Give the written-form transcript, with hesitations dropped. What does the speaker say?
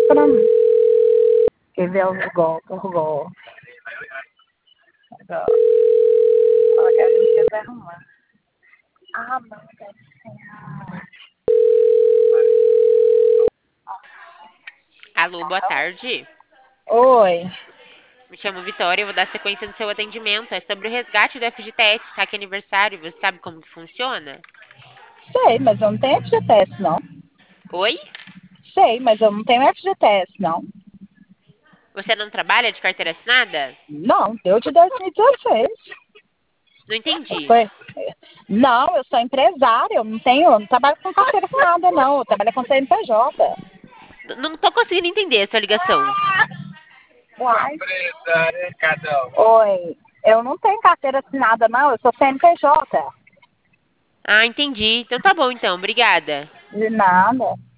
pra mim. Quer ver os golpes, os golpes. Agora que a gente quer arrumar. Ah, não, deve ser. Alô, boa tarde. Oi. Me chamo Vitória, eu vou dar sequência no seu atendimento. É sobre o resgate do FGTS, tá aqui aniversário. Você sabe como que funciona? Sei, mas eu não tenho FGTS, não. Oi? Sei, mas eu não tenho FGTS, não. Você não trabalha de carteira assinada? Não, deu de 2016. Não entendi. Foi. Não, eu sou empresária, eu não trabalho com carteira assinada, não. Eu trabalho com CNPJ. Não tô conseguindo entender essa ligação. Uai. Oi, eu não tenho carteira assinada, não. Eu sou CNPJ. Ah, entendi. Então tá bom, então. Obrigada. De nada.